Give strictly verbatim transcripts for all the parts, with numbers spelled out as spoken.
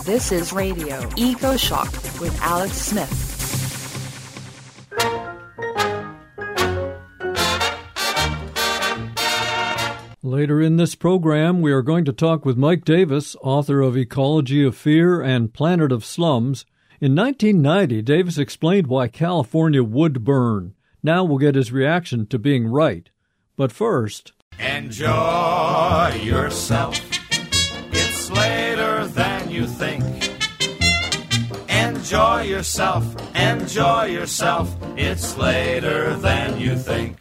This is Radio Eco Shock with Alex Smith. Later in this program, we are going to talk with Mike Davis, author of Ecology of Fear and Planet of Slums. In nineteen ninety, Davis explained why California would burn. Now we'll get his reaction to being right. But first... Enjoy yourself. It's later than you think. Enjoy yourself. Enjoy yourself. It's later than you think.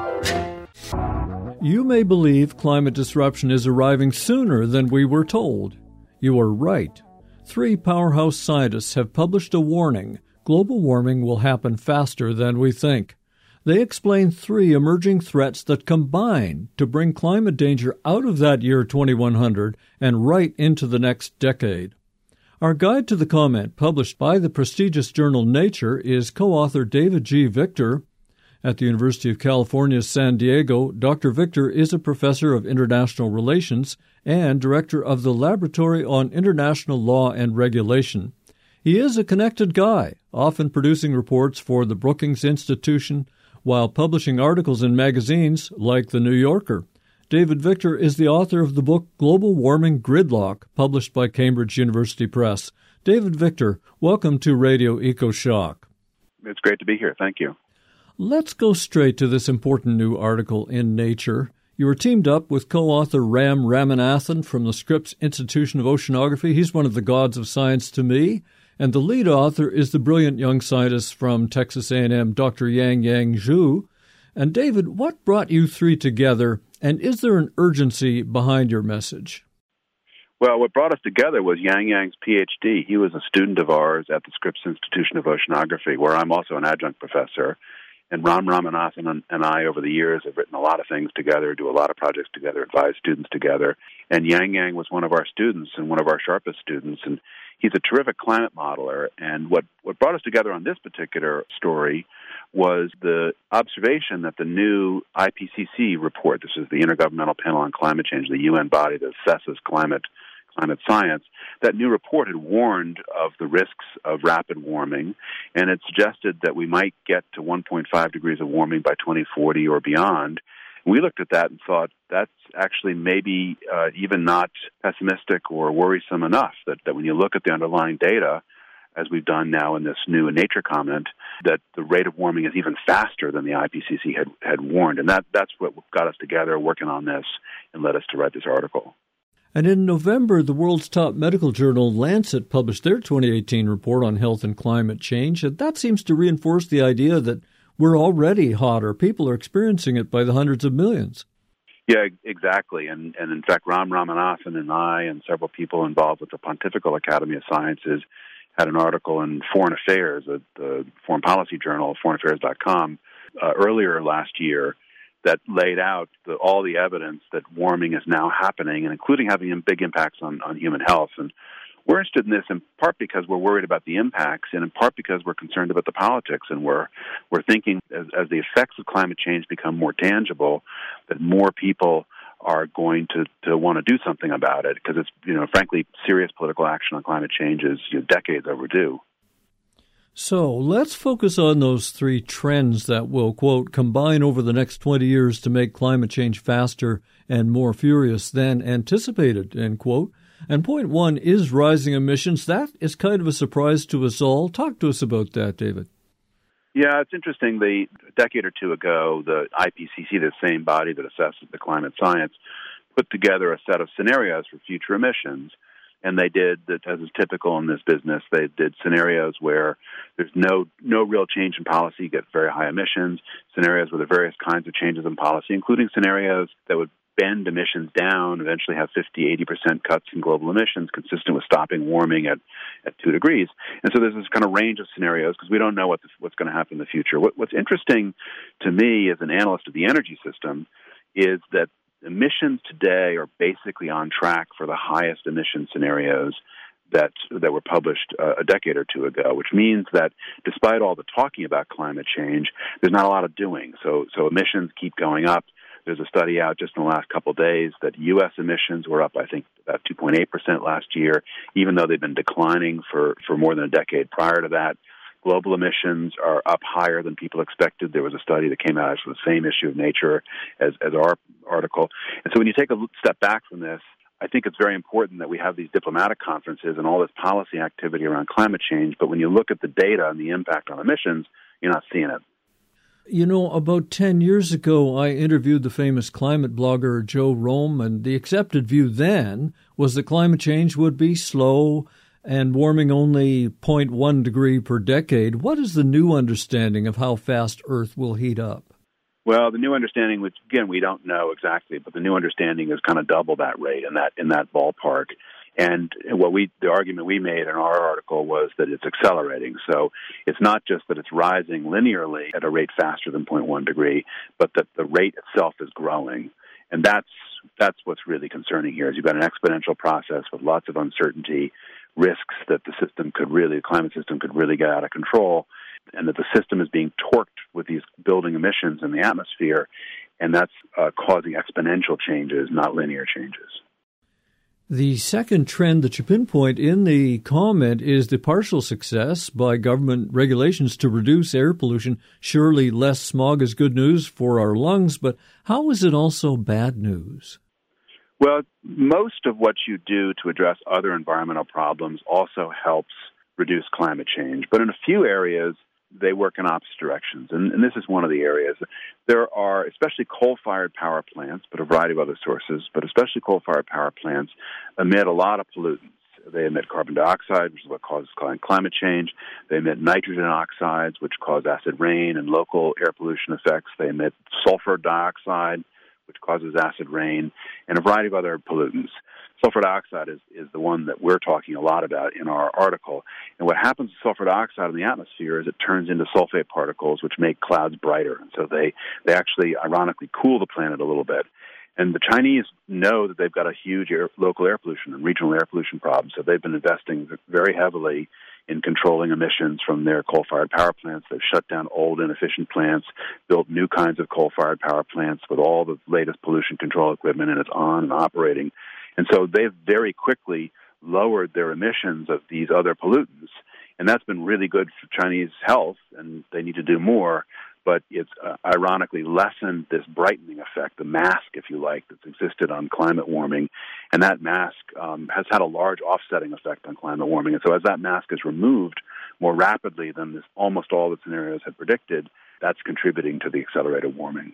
You may believe climate disruption is arriving sooner than we were told. You are right. Three powerhouse scientists have published a warning. Global warming will happen faster than we think. They explain three emerging threats that combine to bring climate danger out of that year twenty-one hundred and right into the next decade. Our guide to the comment, published by the prestigious journal Nature, is co-author David G. Victor. At the University of California, San Diego, Doctor Victor is a professor of international relations and director of the Laboratory on International Law and Regulation. He is a connected guy, often producing reports for the Brookings Institution while publishing articles in magazines like The New Yorker. David Victor is the author of the book Global Warming Gridlock, published by Cambridge University Press. David Victor, welcome to Radio Eco Shock. It's great to be here. Thank you. Let's go straight to this important new article in Nature. You were teamed up with co-author Ram Ramanathan from the Scripps Institution of Oceanography. He's one of the gods of science to me. And the lead author is the brilliant young scientist from Texas A and M, Doctor Yang Yang Zhu. And David, what brought you three together, and is there an urgency behind your message? Well, what brought us together was Yang Yang's P H D. He was a student of ours at the Scripps Institution of Oceanography, where I'm also an adjunct professor. And Ram Ramanathan and I, over the years, have written a lot of things together, do a lot of projects together, advise students together. And Yang Yang was one of our students and one of our sharpest students. And he's a terrific climate modeler. And what, what brought us together on this particular story was the observation that the new I P C C report, this is the Intergovernmental Panel on Climate Change, the U N body that assesses climate climate science, that new report had warned of the risks of rapid warming, and it suggested that we might get to one point five degrees of warming by twenty forty or beyond. We looked at that and thought that's actually maybe uh, even not pessimistic or worrisome enough, that, that when you look at the underlying data, as we've done now in this new Nature comment, that the rate of warming is even faster than the I P C C had, had warned. And that, that's what got us together working on this and led us to write this article. And in November, the world's top medical journal, Lancet, published their twenty eighteen report on health and climate change. And that seems to reinforce the idea that we're already hotter. People are experiencing it by the hundreds of millions. Yeah, exactly. And, and in fact, Ram Ramanathan and I and several people involved with the Pontifical Academy of Sciences had an article in Foreign Affairs, the, the foreign policy journal, foreign affairs dot com, uh, earlier last year, that laid out the, all the evidence that warming is now happening, and including having big impacts on, on human health. And we're interested in this in part because we're worried about the impacts, and in part because we're concerned about the politics, and we're we're thinking as, as the effects of climate change become more tangible, that more people are going to, to want to do something about it, because it's, you know, frankly, serious political action on climate change is, you know, decades overdue. So let's focus on those three trends that will, quote, combine over the next twenty years to make climate change faster and more furious than anticipated, end quote. And point one is rising emissions. That is kind of a surprise to us all. Talk to us about that, David. Yeah, it's interesting. The, a decade or two ago, the I P C C, the same body that assesses the climate science, put together a set of scenarios for future emissions. And they did, as is typical in this business, they did scenarios where there's no no real change in policy, you get very high emissions, scenarios where there are various kinds of changes in policy, including scenarios that would bend emissions down, eventually have fifty, eighty percent cuts in global emissions, consistent with stopping warming at, at two degrees. And so there's this kind of range of scenarios because we don't know what the, what's going to happen in the future. What, what's interesting to me as an analyst of the energy system is that emissions today are basically on track for the highest emission scenarios that that were published uh, a decade or two ago, which means that despite all the talking about climate change, there's not a lot of doing. So so emissions keep going up. There's a study out just in the last couple of days that U S emissions were up, I think, about two point eight percent last year, even though they've been declining for, for more than a decade prior to that. Global emissions are up higher than people expected. There was a study that came out for the same issue of Nature as, as our article. And so when you take a step back from this, I think it's very important that we have these diplomatic conferences and all this policy activity around climate change. But when you look at the data and the impact on emissions, you're not seeing it. You know, about ten years ago, I interviewed the famous climate blogger Joe Romm, and the accepted view then was that climate change would be slow and warming only zero point one degree per decade. What is the new understanding of how fast Earth will heat up? Well, the new understanding, which again we don't know exactly, but the new understanding is kind of double that rate in that in that ballpark. And what we the argument we made in our article was that it's accelerating. So it's not just that it's rising linearly at a rate faster than zero point one degree, but that the rate itself is growing. And that's that's what's really concerning here. Is you've got an exponential process with lots of uncertainty, risks that the system could really, the climate system could really get out of control, and that the system is being torqued with these building emissions in the atmosphere, and that's uh, causing exponential changes, not linear changes. The second trend that you pinpoint in the comment is the partial success by government regulations to reduce air pollution. Surely less smog is good news for our lungs, but how is it also bad news? Well, most of what you do to address other environmental problems also helps reduce climate change. But in a few areas, they work in opposite directions. And, and this is one of the areas. There are, especially coal-fired power plants, but a variety of other sources, but especially coal-fired power plants emit a lot of pollutants. They emit carbon dioxide, which is what causes climate change. They emit nitrogen oxides, which cause acid rain and local air pollution effects. They emit sulfur dioxide, which causes acid rain, and a variety of other pollutants. Sulfur dioxide is, is the one that we're talking a lot about in our article. And what happens to sulfur dioxide in the atmosphere is it turns into sulfate particles, which make clouds brighter. And so they, they actually, ironically, cool the planet a little bit. And the Chinese know that they've got a huge air, local air pollution and regional air pollution problem, so they've been investing very heavily in controlling emissions from their coal-fired power plants. They've shut down old, inefficient plants, built new kinds of coal-fired power plants with all the latest pollution control equipment, and it's on and operating. And so they've very quickly lowered their emissions of these other pollutants, and that's been really good for Chinese health, and they need to do more. But it's uh, ironically lessened this brightening effect, the mask, if you like, that's existed on climate warming. And that mask um, has had a large offsetting effect on climate warming. And so as that mask is removed more rapidly than this, almost all the scenarios had predicted, that's contributing to the accelerated warming.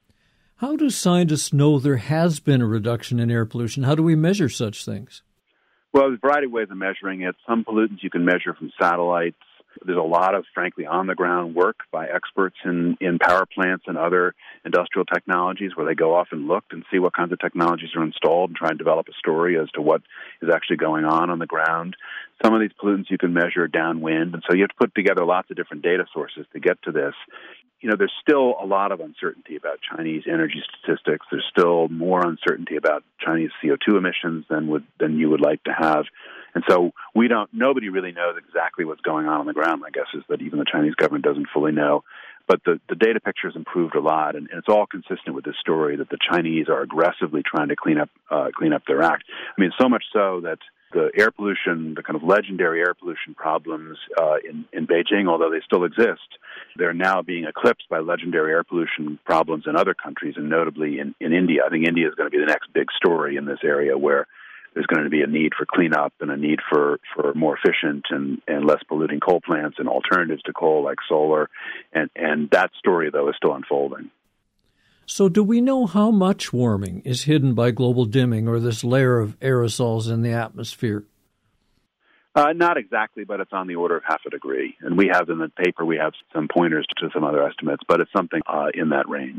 How do scientists know there has been a reduction in air pollution? How do we measure such things? Well, there's a variety of ways of measuring it. Some pollutants you can measure from satellites. There's a lot of, frankly, on-the-ground work by experts in, in power plants and other industrial technologies where they go off and look and see what kinds of technologies are installed and try and develop a story as to what is actually going on on the ground. Some of these pollutants you can measure downwind, and so you have to put together lots of different data sources to get to this. You know, there's still a lot of uncertainty about Chinese energy statistics. There's still more uncertainty about Chinese C O two emissions than would than you would like to have. And so we don't, nobody really knows exactly what's going on on the ground. My guess is that even the Chinese government doesn't fully know. But the, the data picture has improved a lot, and, and it's all consistent with this story that the Chinese are aggressively trying to clean up uh, clean up their act. I mean, so much so that the air pollution, the kind of legendary air pollution problems uh, in, in Beijing, although they still exist, they're now being eclipsed by legendary air pollution problems in other countries, and notably in, in India. I think India is going to be the next big story in this area where there's going to be a need for cleanup and a need for, for more efficient and, and less polluting coal plants and alternatives to coal like solar. And, and that story, though, is still unfolding. So do we know how much warming is hidden by global dimming or this layer of aerosols in the atmosphere? Uh, not exactly, but it's on the order of half a degree. And we have in the paper, we have some pointers to some other estimates, but it's something uh, in that range.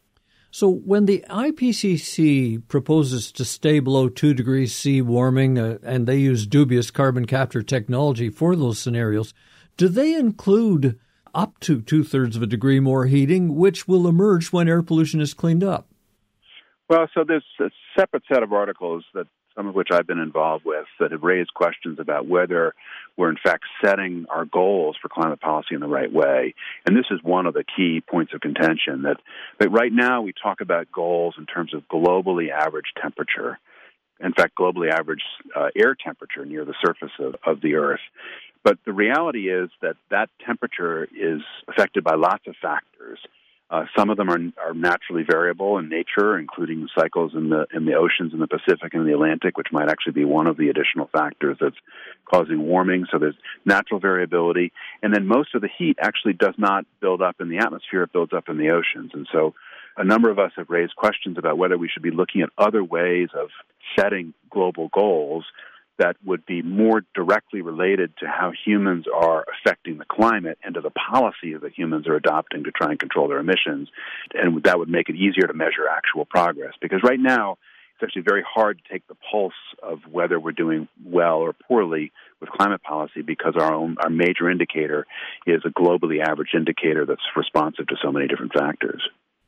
So when the I P C C proposes to stay below two degrees C warming, uh, and they use dubious carbon capture technology for those scenarios, do they include up to two-thirds of a degree more heating, which will emerge when air pollution is cleaned up? Well, so there's a separate set of articles that some of which I've been involved with, that have raised questions about whether we're in fact setting our goals for climate policy in the right way. And this is one of the key points of contention, that, that right now we talk about goals in terms of globally average temperature. In fact, globally average uh, air temperature near the surface of, of the Earth. But the reality is that that temperature is affected by lots of factors. Uh, some of them are, are naturally variable in nature, including cycles in the in the oceans in the Pacific and the Atlantic, which might actually be one of the additional factors that's causing warming. So there's natural variability. And then most of the heat actually does not build up in the atmosphere. It builds up in the oceans. And so a number of us have raised questions about whether we should be looking at other ways of setting global goals that would be more directly related to how humans are affecting the climate and to the policies that humans are adopting to try and control their emissions. And that would make it easier to measure actual progress. Because right now, it's actually very hard to take the pulse of whether we're doing well or poorly with climate policy, because our own our major indicator is a globally average indicator that's responsive to so many different factors.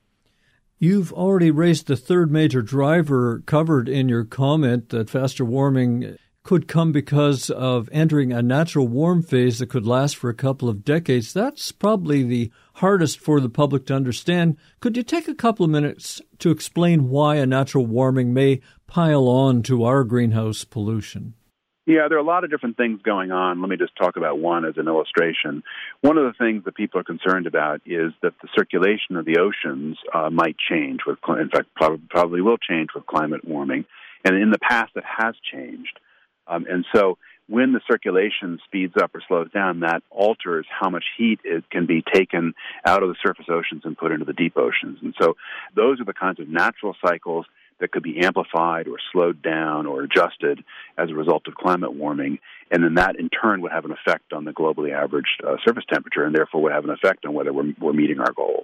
You've already raised the third major driver covered in your comment, that faster warming could come because of entering a natural warm phase that could last for a couple of decades. That's probably the hardest for the public to understand. Could you take a couple of minutes to explain why a natural warming may pile on to our greenhouse pollution? Yeah, there are a lot of different things going on. Let me just talk about one as an illustration. One of the things that people are concerned about is that the circulation of the oceans uh, might change. With, in fact, probably, probably will change with climate warming. And in the past, it has changed. Um, and so when the circulation speeds up or slows down, that alters how much heat it can be taken out of the surface oceans and put into the deep oceans. And so those are the kinds of natural cycles that could be amplified or slowed down or adjusted as a result of climate warming. And then that, in turn, would have an effect on the globally averaged uh, surface temperature, and therefore would have an effect on whether we're, we're meeting our goals.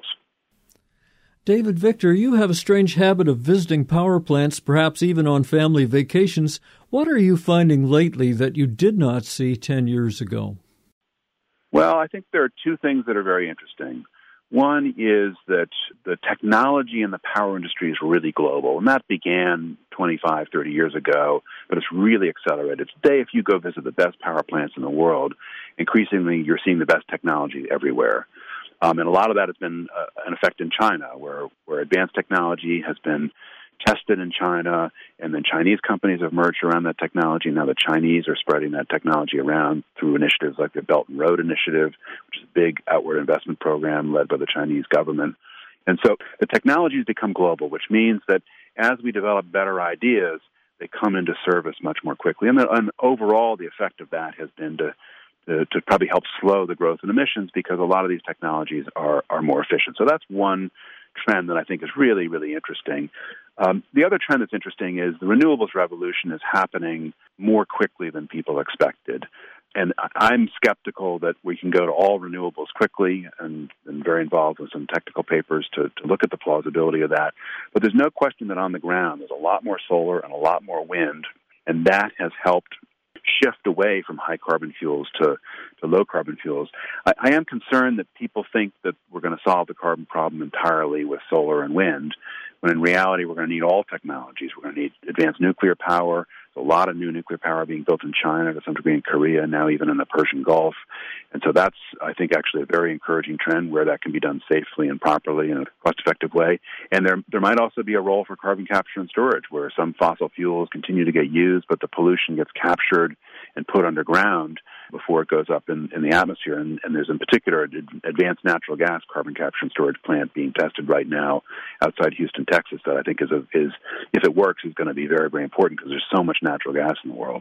David Victor, you have a strange habit of visiting power plants, perhaps even on family vacations. What are you finding lately that you did not see ten years ago? Well, I think there are two things that are very interesting. One is that the technology in the power industry is really global, and that began twenty-five, thirty years ago, but it's really accelerated. Today, if you go visit the best power plants in the world, increasingly you're seeing the best technology everywhere. Um, and a lot of that has been uh, an effect in China, where, where advanced technology has been tested in China, and then Chinese companies have merged around that technology. Now the Chinese are spreading that technology around through initiatives like the Belt and Road Initiative, which is a big outward investment program led by the Chinese government. And so the technology has become global, which means that as we develop better ideas, they come into service much more quickly. And, the, and overall, the effect of that has been to To, to probably help slow the growth in emissions, because a lot of these technologies are, are more efficient. So that's one trend that I think is really, really interesting. Um, the other trend that's interesting is the renewables revolution is happening more quickly than people expected. And I'm skeptical that we can go to all renewables quickly, and, and very involved with some technical papers to, to look at the plausibility of that. But there's no question that on the ground there's a lot more solar and a lot more wind, and that has helped shift away from high-carbon fuels to, to low-carbon fuels. I, I am concerned that people think that we're going to solve the carbon problem entirely with solar and wind, when in reality we're going to need all technologies. We're going to need advanced nuclear power. There's a lot of new nuclear power being built in China, to some degree in Korea, now even in the Persian Gulf. And so that's, I think, actually a very encouraging trend where that can be done safely and properly in a cost-effective way. And there there might also be a role for carbon capture and storage, where some fossil fuels continue to get used, but the pollution gets captured and put underground before it goes up in, in the atmosphere. And, and there's in particular an advanced natural gas carbon capture and storage plant being tested right now outside Houston, Texas, that I think is, a, is if it works, is going to be very, very important, because there's so much natural gas in the world.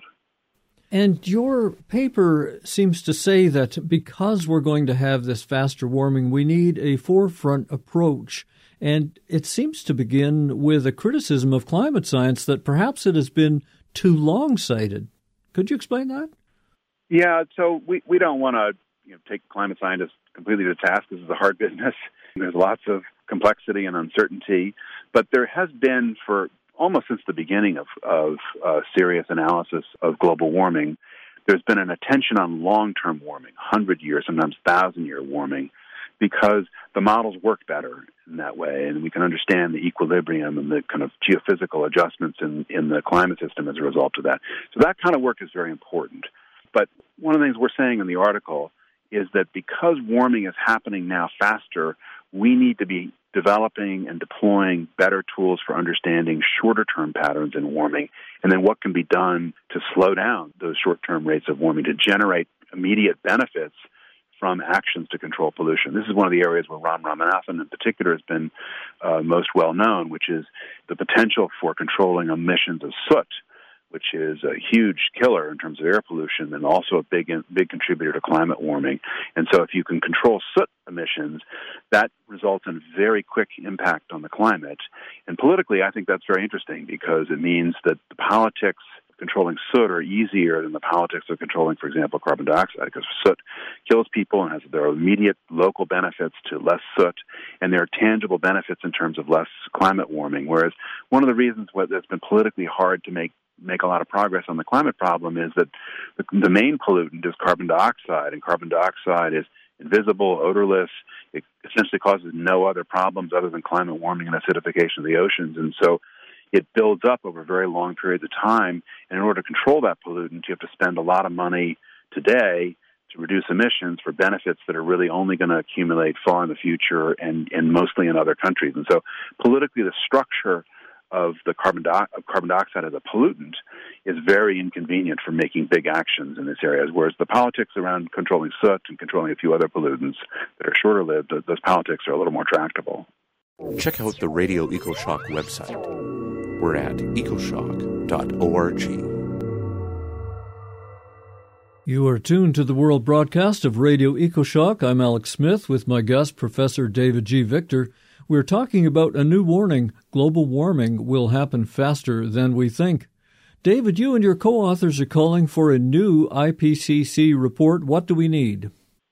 And your paper seems to say that because we're going to have this faster warming, we need a forefront approach. And it seems to begin with a criticism of climate science that perhaps it has been too long-sighted. Could you explain that? Yeah, so we, we don't want to you know, take climate scientists completely to task. This is a hard business. There's lots of complexity and uncertainty. But there has been, for almost since the beginning of, of uh, serious analysis of global warming, there's been an attention on long-term warming, one hundred year, sometimes one thousand year warming, because the models work better in that way, and we can understand the equilibrium and the kind of geophysical adjustments in, in the climate system as a result of that. So that kind of work is very important. But one of the things we're saying in the article is that because warming is happening now faster, we need to be developing and deploying better tools for understanding shorter-term patterns in warming, and then what can be done to slow down those short-term rates of warming to generate immediate benefits from actions to control pollution. This is one of the areas where Ram Ramanathan in particular has been uh, most well known, which is the potential for controlling emissions of soot, which is a huge killer in terms of air pollution and also a big big contributor to climate warming. And so if you can control soot emissions, that results in very quick impact on the climate. And politically, I think that's very interesting because it means that the politics of controlling soot are easier than the politics of controlling, for example, carbon dioxide, because soot kills people and has there are immediate local benefits to less soot, and there are tangible benefits in terms of less climate warming. Whereas one of the reasons why it's been politically hard to make make a lot of progress on the climate problem is that the, the main pollutant is carbon dioxide, and carbon dioxide is invisible, odorless. It essentially causes no other problems other than climate warming and acidification of the oceans. And so it builds up over very long periods of time. And in order to control that pollutant, you have to spend a lot of money today to reduce emissions for benefits that are really only going to accumulate far in the future and, and mostly in other countries. And so politically, the structure of the carbon, di- of carbon dioxide as a pollutant is very inconvenient for making big actions in this area, whereas the politics around controlling soot and controlling a few other pollutants that are shorter-lived, those politics are a little more tractable. Check out the Radio EcoShock website. We're at ecoshock dot org. You are tuned to the world broadcast of Radio EcoShock. I'm Alex Smith with my guest, Professor David G. Victor. We're talking about a new warning. Global warming will happen faster than we think. David, you and your co-authors are calling for a new I P C C report. What do we need?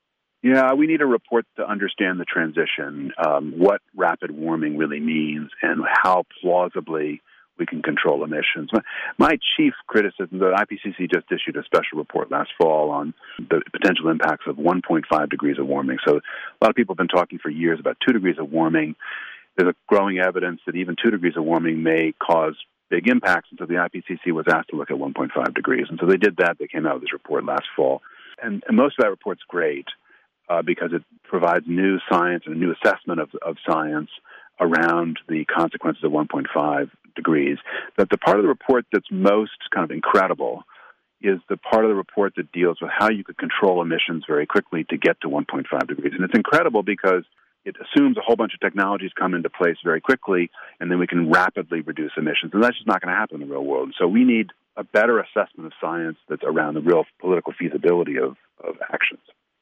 Yeah, we need a report to understand the transition, um, what rapid warming really means, and how plausibly we can control emissions. My, my chief criticism, the I P C C just issued a special report last fall on the potential impacts of one point five degrees of warming. So a lot of people have been talking for years about two degrees of warming. There's a growing evidence that even two degrees of warming may cause big impacts, and so the I P C C was asked to look at one point five degrees. And so they did that. They came out with this report last fall. And, and most of that report's great uh, because it provides new science and a new assessment of, of science around the consequences of one point five degrees. But the part of the report that's most kind of incredible is the part of the report that deals with how you could control emissions very quickly to get to one point five degrees. And it's incredible because it assumes a whole bunch of technologies come into place very quickly, and then we can rapidly reduce emissions. And that's just not going to happen in the real world. So we need a better assessment of science that's around the real political feasibility of, of actions.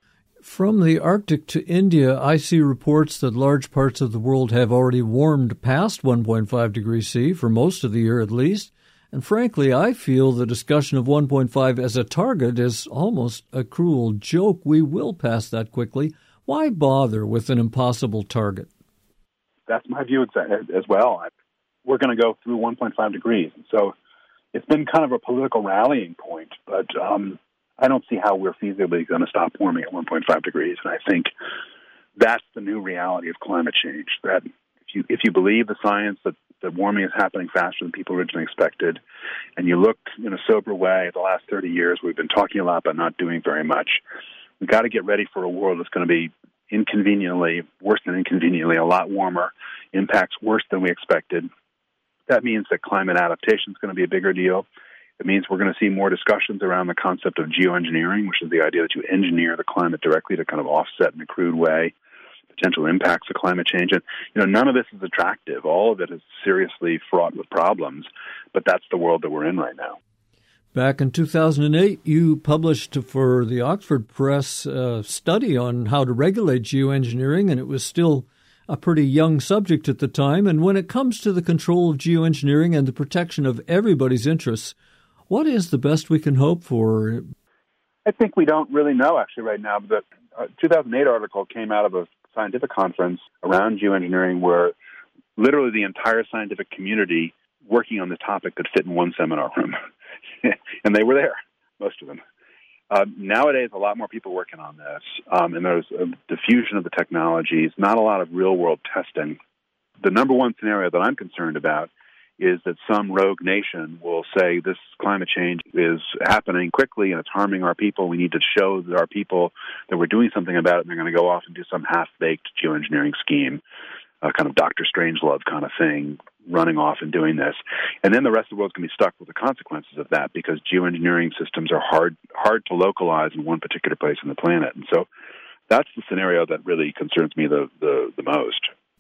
From the Arctic to India, I see reports that large parts of the world have already warmed past one point five degrees C, for most of the year at least. And frankly, I feel the discussion of one point five as a target is almost a cruel joke. We will pass that quickly. Why bother with an impossible target? That's my view as well. We're going to go through one point five degrees. So it's been kind of a political rallying point, but um, I don't see how we're feasibly going to stop warming at one point five degrees. And I think that's the new reality of climate change, that if you if you believe the science that, that warming is happening faster than people originally expected, and you look in a sober way at the last thirty years, we've been talking a lot but not doing very much. We've got to get ready for a world that's going to be inconveniently, worse than inconveniently, a lot warmer, impacts worse than we expected. That means that climate adaptation is going to be a bigger deal. It means we're going to see more discussions around the concept of geoengineering, which is the idea that you engineer the climate directly to kind of offset in a crude way potential impacts of climate change. And, you know, none of this is attractive. All of it is seriously fraught with problems, but that's the world that we're in right now. Back in two thousand eight, you published for the Oxford Press a study on how to regulate geoengineering, and it was still a pretty young subject at the time. And when it comes to the control of geoengineering and the protection of everybody's interests, what is the best we can hope for? I think we don't really know, actually, right now. The uh, two thousand eight article came out of a scientific conference around geoengineering where literally the entire scientific community working on this topic could fit in one seminar room. And they were there, most of them. Uh, nowadays, a lot more people working on this, um, and there's a diffusion of the technologies, not a lot of real-world testing. The number one scenario that I'm concerned about is that some rogue nation will say this climate change is happening quickly and it's harming our people. We need to show our people that we're doing something about it, and they're going to go off and do some half-baked geoengineering scheme, a kind of Doctor Strangelove kind of thing, running off and doing this. And then the rest of the world's going to be stuck with the consequences of that, because geoengineering systems are hard hard to localize in one particular place on the planet. And so that's the scenario that really concerns me the, the, the most.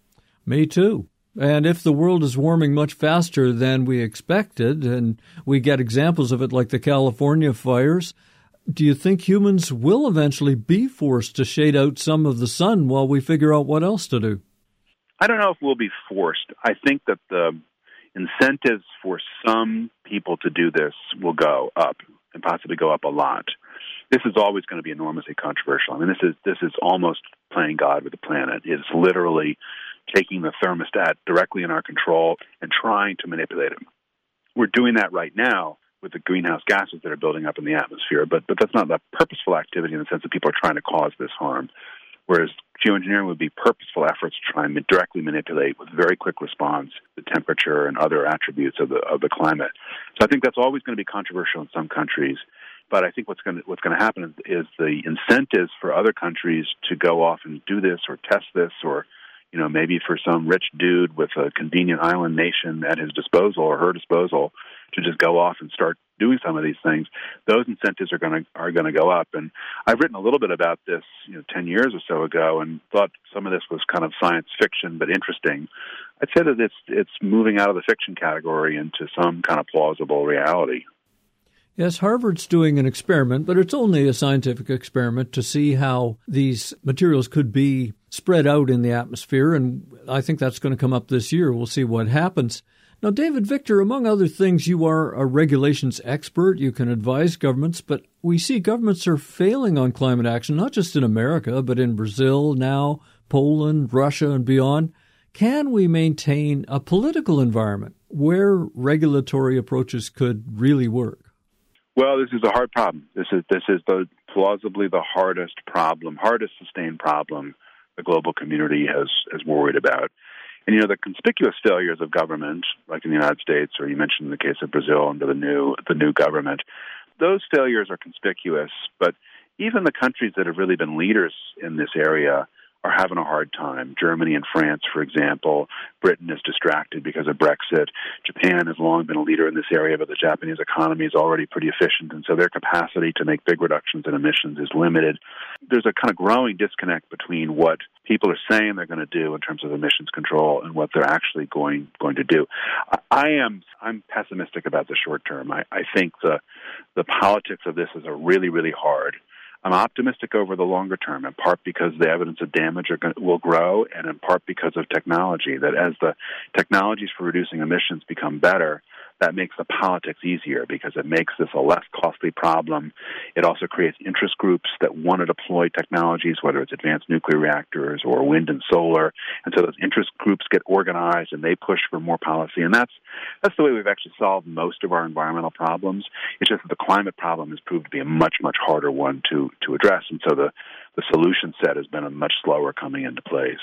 Me too. And if the world is warming much faster than we expected, and we get examples of it like the California fires, do you think humans will eventually be forced to shade out some of the sun while we figure out what else to do? I don't know if we'll be forced. I think that the incentives for some people to do this will go up, and possibly go up a lot. This is always going to be enormously controversial. I mean, this is this is almost playing God with the planet. It's literally taking the thermostat directly in our control and trying to manipulate it. We're doing that right now with the greenhouse gases that are building up in the atmosphere, but but that's not a purposeful activity in the sense that people are trying to cause this harm. Whereas geoengineering would be purposeful efforts to try and directly manipulate with very quick response the temperature and other attributes of the of the climate. So I think that's always going to be controversial in some countries. But I think what's going to what's going to happen is, is the incentives for other countries to go off and do this or test this, or you know maybe for some rich dude with a convenient island nation at his disposal or her disposal to just go off and start doing some of these things, those incentives are going to are going to go up. And I've written a little bit about this, you know, ten years or so ago, and thought some of this was kind of science fiction but interesting. I'd say that it's it's moving out of the fiction category into some kind of plausible reality. Yes, Harvard's doing an experiment, but it's only a scientific experiment to see how these materials could be spread out in the atmosphere, and I think that's going to come up this year. We'll see what happens. Now, David Victor, among other things, you are a regulations expert. You can advise governments, but we see governments are failing on climate action, not just in America, but in Brazil now, Poland, Russia, and beyond. Can we maintain a political environment where regulatory approaches could really work? Well, this is a hard problem. This is this is the plausibly the hardest problem, hardest sustained problem the global community has has worried about. And, you know, the conspicuous failures of government, like in the United States, or you mentioned in the case of Brazil under the new the new government, those failures are conspicuous. But even the countries that have really been leaders in this area are having a hard time. Germany and France, for example. Britain is distracted because of Brexit. Japan has long been a leader in this area, but the Japanese economy is already pretty efficient, and so their capacity to make big reductions in emissions is limited. There's a kind of growing disconnect between what people are saying they're going to do in terms of emissions control and what they're actually going going to do. I, I am I'm pessimistic about the short term. I, I think the the politics of this is a really, really hard. I'm optimistic over the longer term, in part because the evidence of damage are going, will grow, and in part because of technology, that as the technologies for reducing emissions become better, that makes the politics easier because it makes this a less costly problem. It also creates interest groups that want to deploy technologies, whether it's advanced nuclear reactors or wind and solar. And so those interest groups get organized and they push for more policy. And that's that's the way we've actually solved most of our environmental problems. It's just that the climate problem has proved to be a much, much harder one to, to address. And so the, the solution set has been a much slower coming into place.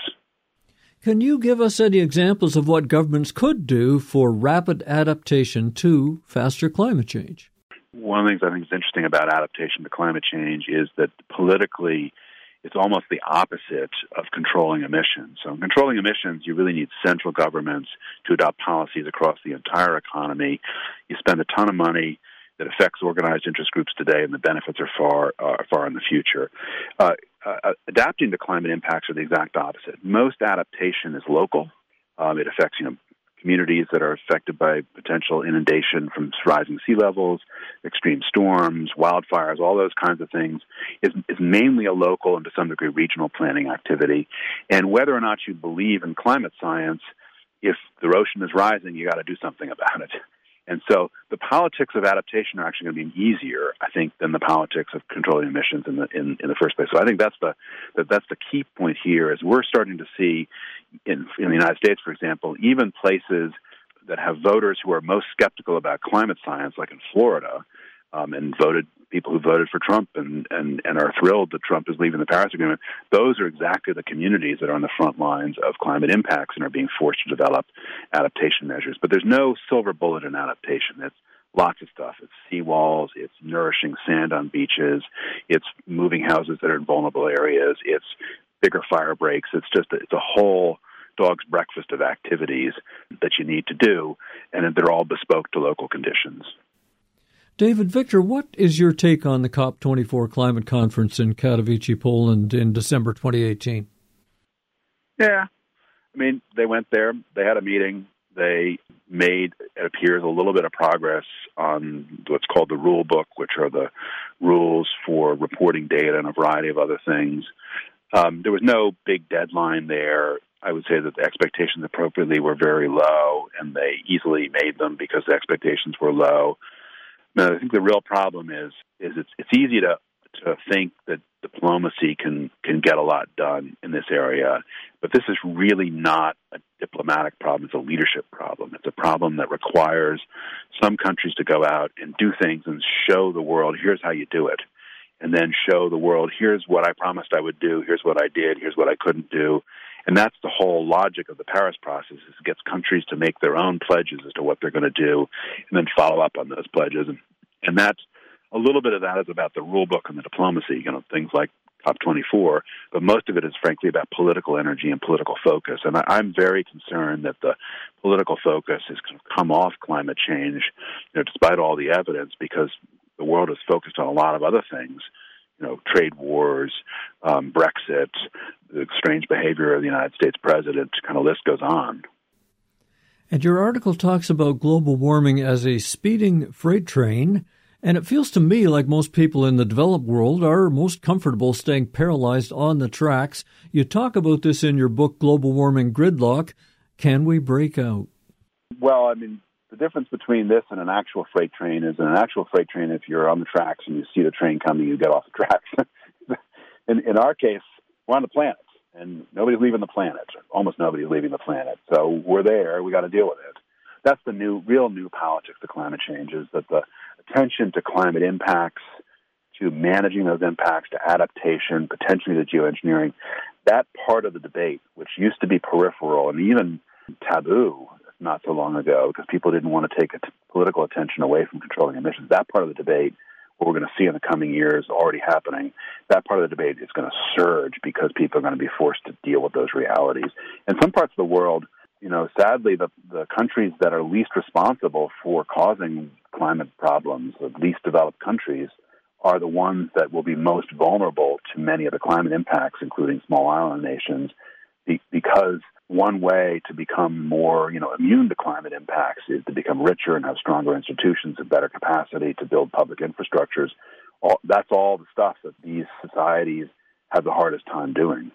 Can you give us any examples of what governments could do for rapid adaptation to faster climate change? One of the things I think is interesting about adaptation to climate change is that politically it's almost the opposite of controlling emissions. So in controlling emissions, you really need central governments to adopt policies across the entire economy. You spend a ton of money that affects organized interest groups today, and the benefits are far, uh, far in the future. Uh, uh, adapting to climate impacts are the exact opposite. Most adaptation is local. Um, it affects, you know, communities that are affected by potential inundation from rising sea levels, extreme storms, wildfires, all those kinds of things, is, is mainly a local and to some degree regional planning activity. And whether or not you believe in climate science, if the ocean is rising, you got to do something about it. And so the politics of adaptation are actually going to be easier, I think, than the politics of controlling emissions in the in, in the first place. So I think that's the that, that's the key point here. Is we're starting to see in, in the United States, for example, even places that have voters who are most skeptical about climate science, like in Florida, um, and voted people who voted for Trump and, and, and are thrilled that Trump is leaving the Paris Agreement, those are exactly the communities that are on the front lines of climate impacts and are being forced to develop adaptation measures. But there's no silver bullet in adaptation. It's lots of stuff. It's seawalls, it's nourishing sand on beaches, it's moving houses that are in vulnerable areas, it's bigger fire breaks. It's just, it's a whole dog's breakfast of activities that you need to do, and they're all bespoke to local conditions. David Victor, what is your take on the COP twenty-four climate conference in Katowice, Poland in December twenty eighteen? Yeah. I mean, they went there, they had a meeting, they made, it appears, a little bit of progress on what's called the rule book, which are the rules for reporting data and a variety of other things. Um, there was no big deadline there. I would say that the expectations appropriately were very low, and they easily made them because the expectations were low. Now, I think the real problem is is it's it's easy to to think that diplomacy can can get a lot done in this area, but this is really not a diplomatic problem. It's a leadership problem. It's a problem that requires some countries to go out and do things and show the world, here's how you do it, and then show the world, here's what I promised I would do, here's what I did, here's what I couldn't do. And that's the whole logic of the Paris process, is it gets countries to make their own pledges as to what they're going to do and then follow up on those pledges. And, and that's a little bit of that is about the rule book and the diplomacy, you know, things like COP twenty-four, but most of it is frankly about political energy and political focus. And I, I'm very concerned that the political focus has come off climate change, you know, despite all the evidence, because the world is focused on a lot of other things. You know, trade wars, um, Brexit, the strange behavior of the United States president, kind of list goes on. And your article talks about global warming as a speeding freight train, and it feels to me like most people in the developed world are most comfortable staying paralyzed on the tracks. You talk about this in your book, Global Warming Gridlock. Can we break out? Well, I mean, the difference between this and an actual freight train is in an actual freight train, if you're on the tracks and you see the train coming, you get off the tracks. in, in our case, we're on the planet, and nobody's leaving the planet. Almost nobody's leaving the planet. So we're there. We got to deal with it. That's the new, real new politics of climate change, is that the attention to climate impacts, to managing those impacts, to adaptation, potentially to geoengineering, that part of the debate, which used to be peripheral and even taboo not so long ago because people didn't want to take a t- political attention away from controlling emissions, that part of the debate, what we're going to see in the coming years already happening, that part of the debate is going to surge because people are going to be forced to deal with those realities. In some parts of the world, you know, sadly, the, the countries that are least responsible for causing climate problems, the least developed countries, are the ones that will be most vulnerable to many of the climate impacts, including small island nations, be, because one way to become more, you know, immune to climate impacts is to become richer and have stronger institutions and better capacity to build public infrastructures. All, that's all the stuff that these societies have the hardest time doing.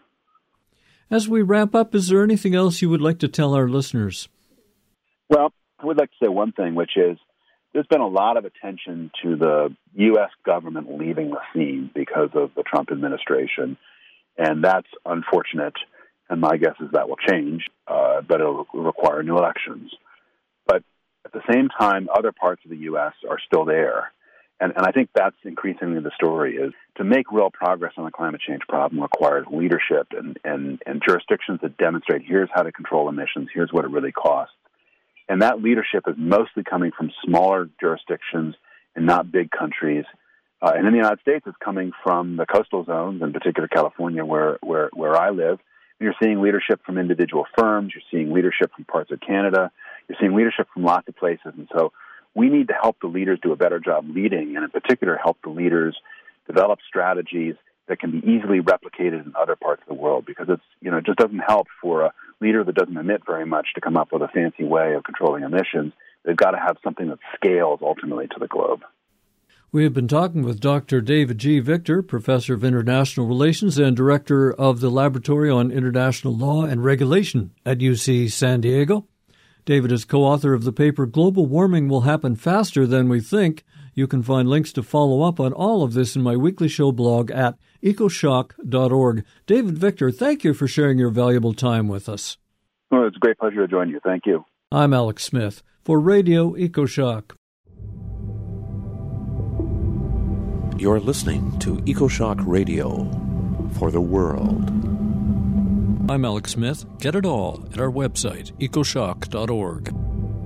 As we wrap up, is there anything else you would like to tell our listeners? Well, I would like to say one thing, which is there's been a lot of attention to the U S government leaving the scene because of the Trump administration, and that's unfortunate. And my guess is that will change, uh, but it'll require new elections. But at the same time, other parts of the U S are still there. And, and I think that's increasingly the story, is to make real progress on the climate change problem requires leadership and, and, and jurisdictions that demonstrate here's how to control emissions, here's what it really costs. And that leadership is mostly coming from smaller jurisdictions and not big countries. Uh, and in the United States, it's coming from the coastal zones, in particular California, where, where, where I live. You're seeing leadership from individual firms. You're seeing leadership from parts of Canada. You're seeing leadership from lots of places. And so we need to help the leaders do a better job leading, and in particular help the leaders develop strategies that can be easily replicated in other parts of the world, because it's, you know, it just doesn't help for a leader that doesn't emit very much to come up with a fancy way of controlling emissions. They've got to have something that scales ultimately to the globe. We have been talking with Doctor David G. Victor, Professor of International Relations and Director of the Laboratory on International Law and Regulation at U C San Diego. David is co-author of the paper Global Warming Will Happen Faster Than We Think. You can find links to follow up on all of this in my weekly show blog at ecoshock dot org. David Victor, thank you for sharing your valuable time with us. Well, it's a great pleasure to join you. Thank you. I'm Alex Smith for Radio EcoShock. You're listening to EcoShock Radio for the world. I'm Alex Smith. Get it all at our website, ecoshock dot org.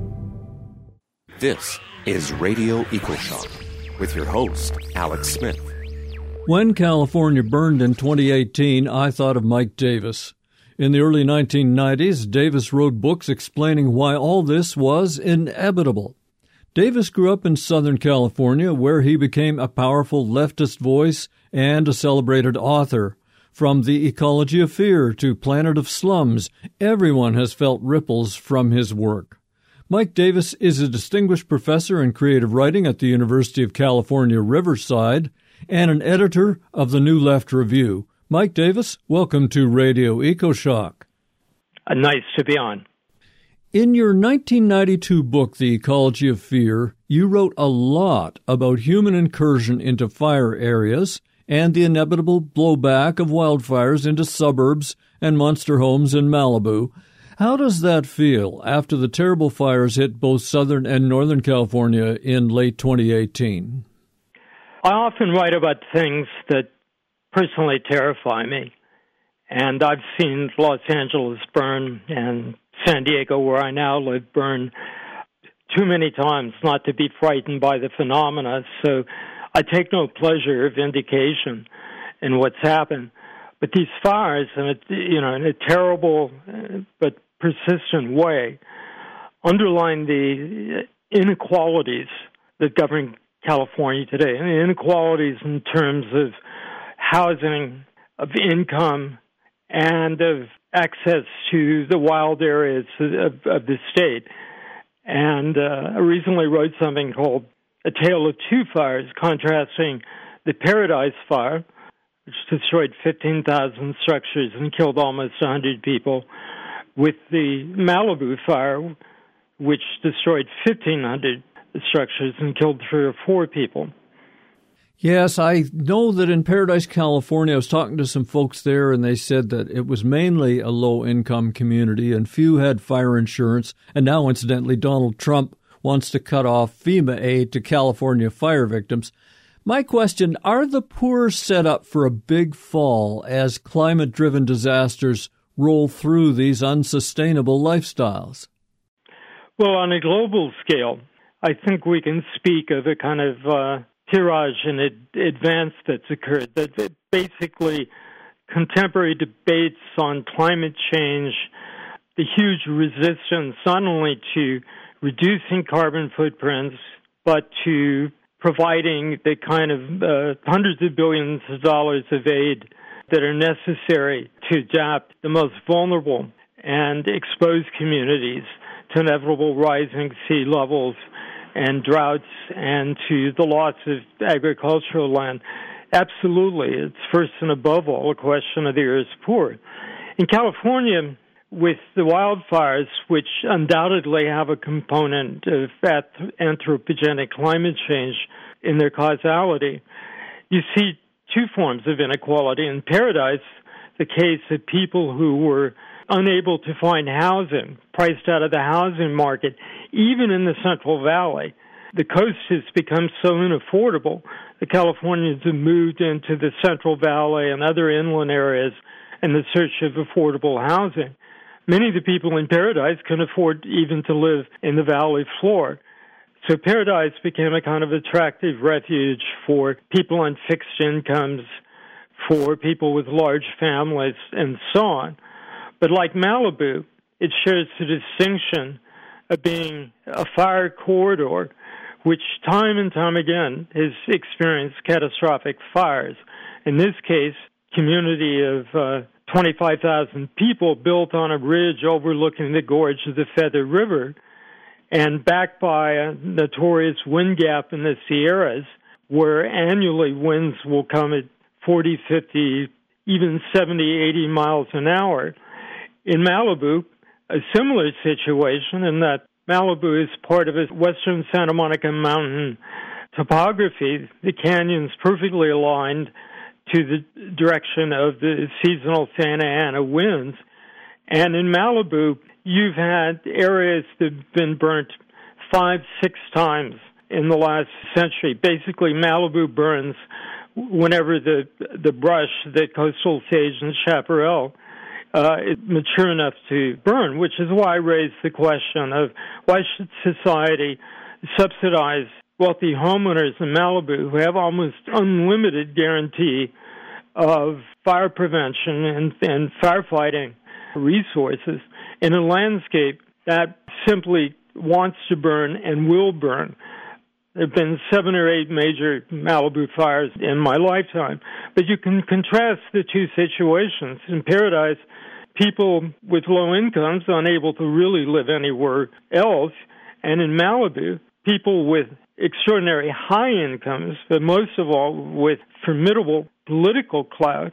This is Radio EcoShock with your host, Alex Smith. When California burned in twenty eighteen, I thought of Mike Davis. In the early nineteen nineties, Davis wrote books explaining why all this was inevitable. Davis grew up in Southern California, where he became a powerful leftist voice and a celebrated author. From The Ecology of Fear to Planet of Slums, everyone has felt ripples from his work. Mike Davis is a distinguished professor in creative writing at the University of California, Riverside, and an editor of the New Left Review. Mike Davis, welcome to Radio EcoShock. Uh, nice to be on. In your nineteen ninety-two book, The Ecology of Fear, you wrote a lot about human incursion into fire areas and the inevitable blowback of wildfires into suburbs and monster homes in Malibu. How does that feel after the terrible fires hit both Southern and Northern California in late twenty eighteen? I often write about things that personally terrify me. And I've seen Los Angeles burn and San Diego, where I now live, burn too many times not to be frightened by the phenomena. So I take no pleasure or vindication in what's happened. But these fires, in a, you know, in a terrible but persistent way, underline the inequalities that govern California today. And the inequalities in terms of housing, of income, and of access to the wild areas of, of the state. And uh, I recently wrote something called A Tale of Two Fires, contrasting the Paradise Fire, which destroyed fifteen thousand structures and killed almost one hundred people, with the Malibu Fire, which destroyed fifteen hundred structures and killed three or four people. Yes, I know that in Paradise, California, I was talking to some folks there, and they said that it was mainly a low-income community, and few had fire insurance. And now, incidentally, Donald Trump wants to cut off FEMA aid to California fire victims. My question, are the poor set up for a big fall as climate-driven disasters roll through these unsustainable lifestyles? Well, on a global scale, I think we can speak of a kind of uh, tirage and ad- advance that's occurred, that, that basically contemporary debates on climate change, the huge resistance not only to reducing carbon footprints, but to providing the kind of uh, hundreds of billions of dollars of aid that are necessary to adapt the most vulnerable and exposed communities to inevitable rising sea levels and droughts and to the loss of agricultural land. Absolutely, it's first and above all a question of the earth's poor. In California, with the wildfires, which undoubtedly have a component of anthropogenic climate change in their causality, you see two forms of inequality. In Paradise, the case of people who were unable to find housing, priced out of the housing market, even in the Central Valley. The coast has become so unaffordable, the Californians have moved into the Central Valley and other inland areas in the search of affordable housing. Many of the people in Paradise can afford even to live in the valley floor. So Paradise became a kind of attractive refuge for people on fixed incomes, for people with large families, and so on. But like Malibu, it shares the distinction of being a fire corridor, which time and time again has experienced catastrophic fires. In this case, community of uh, twenty-five thousand people built on a ridge overlooking the gorge of the Feather River and backed by a notorious wind gap in the Sierras, where annually winds will come at forty, fifty, even seventy, eighty miles an hour. In Malibu, a similar situation in that Malibu is part of a western Santa Monica mountain topography. The canyon's perfectly aligned to the direction of the seasonal Santa Ana winds. And in Malibu, you've had areas that have been burnt five, six times in the last century. Basically, Malibu burns whenever the the brush, the coastal sage and chaparral, uh, is mature enough to burn, which is why I raised the question of why should society subsidize wealthy homeowners in Malibu who have almost unlimited guarantee of fire prevention and, and firefighting resources in a landscape that simply wants to burn and will burn. There have been seven or eight major Malibu fires in my lifetime. But you can contrast the two situations. In Paradise, people with low incomes unable to really live anywhere else. And in Malibu, people with extraordinary high incomes, but most of all with formidable political clout,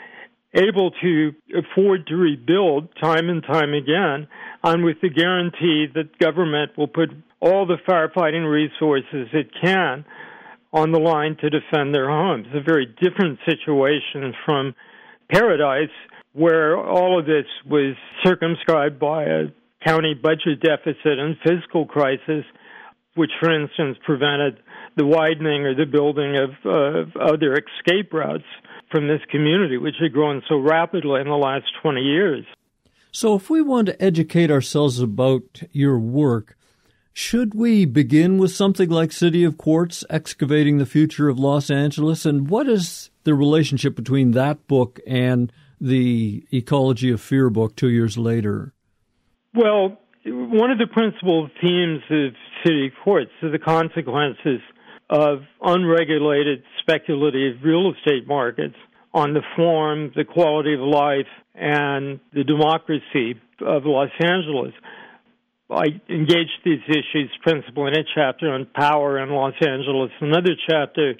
able to afford to rebuild time and time again, and with the guarantee that government will put all the firefighting resources it can on the line to defend their homes. A very different situation from Paradise, where all of this was circumscribed by a county budget deficit and fiscal crisis, which, for instance, prevented the widening or the building of, uh, of other escape routes from this community, which had grown so rapidly in the last twenty years. So if we want to educate ourselves about your work, should we begin with something like City of Quartz, Excavating the Future of Los Angeles? And what is the relationship between that book and the Ecology of Fear book two years later? Well, one of the principal themes of City of Quartz are the consequences of unregulated speculative real estate markets on the form, the quality of life, and the democracy of Los Angeles. I engaged these issues principally in a chapter on power in Los Angeles, another chapter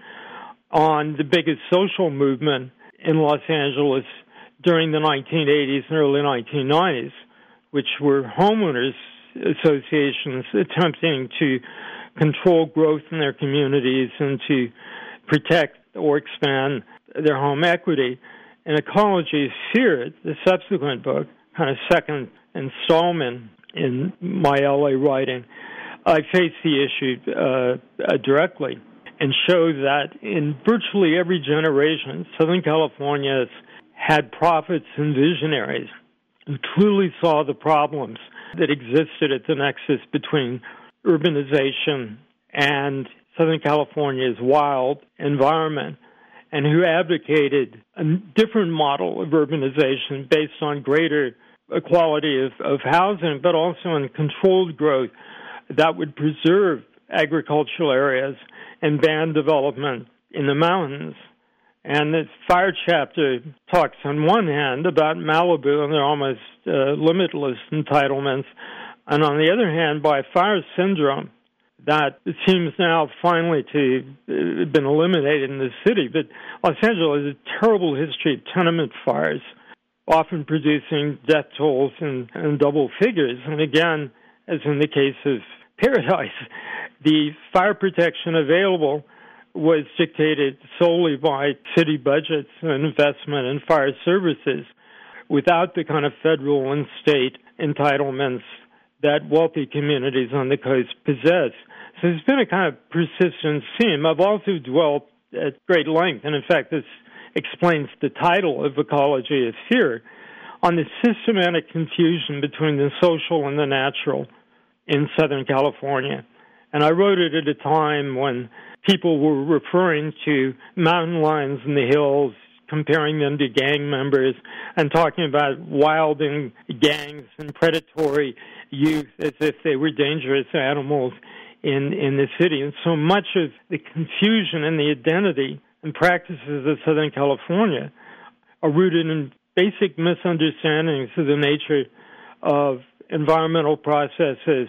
on the biggest social movement in Los Angeles during the nineteen eighties and early nineteen nineties, which were homeowners associations attempting to control growth in their communities and to protect or expand their home equity. And Ecology of Fear, the subsequent book, kind of second installment in my L A writing, I face the issue uh, uh, directly and show that in virtually every generation, Southern California has had prophets and visionaries who truly saw the problems that existed at the nexus between urbanization and Southern California's wild environment, and who advocated a different model of urbanization based on greater equality of, of housing, but also in controlled growth that would preserve agricultural areas and ban development in the mountains. And the fire chapter talks on one hand about Malibu and their almost uh, limitless entitlements, and on the other hand by fire syndrome that seems now finally to have been eliminated in the city. But Los Angeles has a terrible history of tenement fires, often producing death tolls in, in double figures. And again, as in the case of Paradise, the fire protection available was dictated solely by city budgets and investment in fire services without the kind of federal and state entitlements that wealthy communities on the coast possess. So there's been a kind of persistent theme. I've also dwelt at great length, and in fact this explains the title of Ecology of Fear, on the systematic confusion between the social and the natural in Southern California. And I wrote it at a time when people were referring to mountain lions in the hills, comparing them to gang members, and talking about wilding gangs and predatory youth as if they were dangerous animals in, in the city. And so much of the confusion and the identity and practices of Southern California are rooted in basic misunderstandings of the nature of environmental processes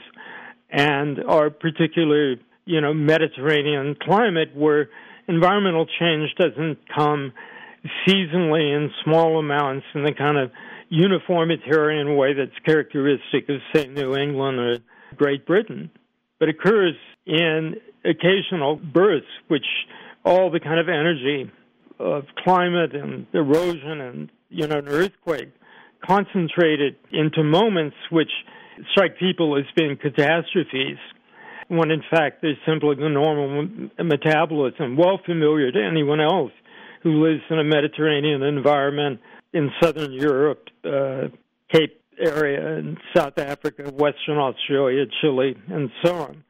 and our particular, you know, Mediterranean climate, where environmental change doesn't come seasonally in small amounts in the kind of uniformitarian way that's characteristic of, say, New England or Great Britain, but occurs in occasional bursts, which all the kind of energy of climate and erosion and, you know, an earthquake concentrated into moments which strike people as being catastrophes when in fact they're simply the normal metabolism, well familiar to anyone else who lives in a Mediterranean environment in southern Europe, uh, Cape area, in South Africa, Western Australia, Chile, and so on.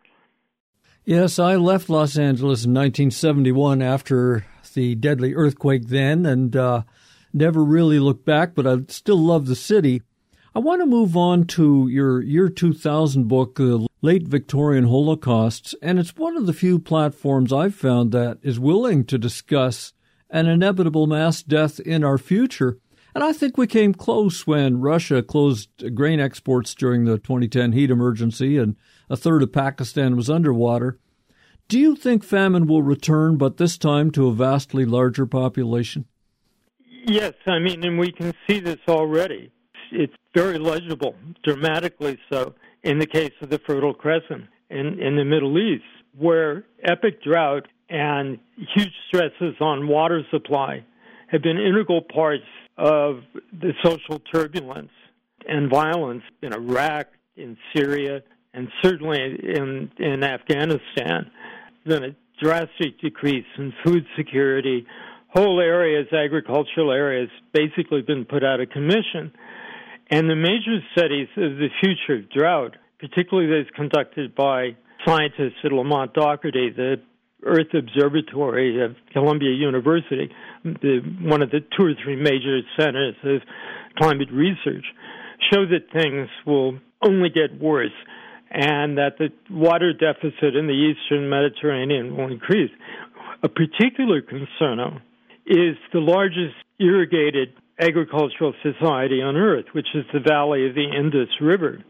Yes, I left Los Angeles in nineteen seventy-one after the deadly earthquake then, and uh, never really looked back, but I still love the city. I want to move on to your year two thousand book, The Late Victorian Holocausts, and it's one of the few platforms I've found that is willing to discuss an inevitable mass death in our future. And I think we came close when Russia closed grain exports during the twenty ten heat emergency and a third of Pakistan was underwater. Do you think famine will return, but this time to a vastly larger population? Yes, I mean, and we can see this already. It's very legible, dramatically so, in the case of the Fertile Crescent in, in the Middle East, where epic drought and huge stresses on water supply have been integral parts of the social turbulence and violence in Iraq, in Syria, and certainly in, in Afghanistan. There's been a drastic decrease in food security. Whole areas, agricultural areas, basically been put out of commission. And the major studies of the future of drought, particularly those conducted by scientists at Lamont Doherty, the Earth Observatory of Columbia University, the, one of the two or three major centers of climate research, show that things will only get worse and that the water deficit in the eastern Mediterranean will increase. A particular concern is the largest irrigated agricultural society on Earth, which is the valley of the Indus River.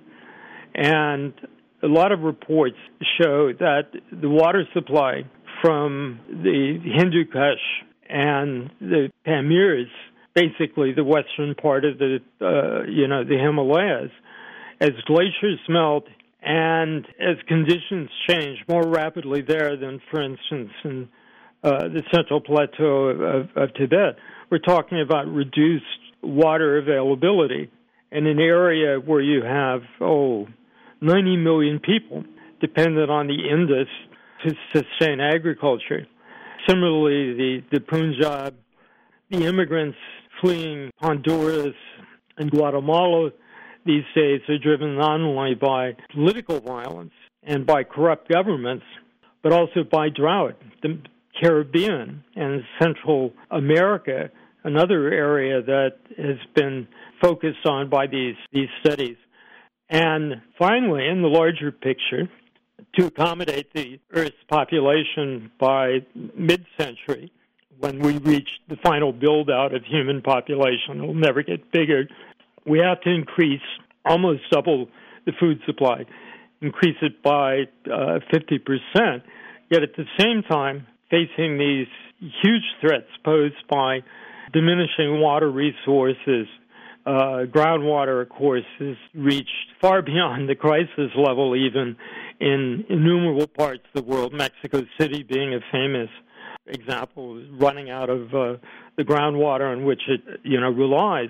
And a lot of reports show that the water supply from the Hindu Kush and the Pamirs, basically the western part of the, uh, you know, the Himalayas, as glaciers melt and as conditions change more rapidly there than, for instance, in uh, the central plateau of, of Tibet, we're talking about reduced water availability in an area where you have, oh, ninety million people dependent on the Indus to sustain agriculture. Similarly, the, the Punjab, the immigrants fleeing Honduras and Guatemala these days are driven not only by political violence and by corrupt governments, but also by drought. The Caribbean and Central America, another area that has been focused on by these, these studies. And finally, in the larger picture, to accommodate the Earth's population by mid-century, when we reach the final build-out of human population, it'll never get bigger, we have to increase, almost double the food supply, increase it by uh, fifty percent, yet at the same time facing these huge threats posed by diminishing water resources. Uh, groundwater, of course, has reached far beyond the crisis level even in innumerable parts of the world, Mexico City being a famous example, running out of uh, the groundwater on which it, you know, relies.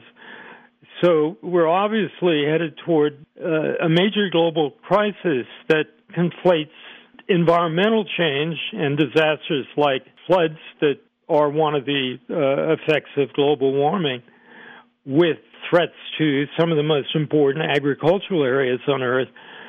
So we're obviously headed toward uh, a major global crisis that conflates environmental change and disasters like floods that are one of the uh, effects of global warming with threats to some of the most important agricultural areas on Earth.